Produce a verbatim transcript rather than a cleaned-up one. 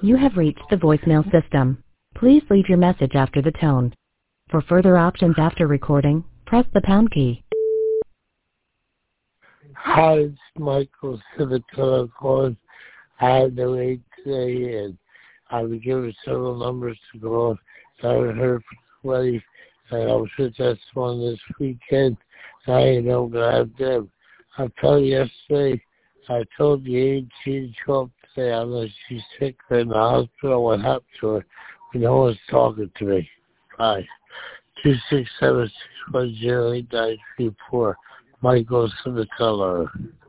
You have reached the voicemail system. Please leave your message after the tone. For further options after recording, press the pound key. Hi, it's Michael Civitillo calling. I had no aid today, and I was given several numbers to call. I haven't heard from anybody, and I was with that one this weekend. I ain't know going to have them. I told you yesterday, I told the aide she'd show up today unless she's sick or in the hospital. What happened to her? But no one's talking to me. Bye. two six seven six one zero eight nine three four. Michael Civitillo.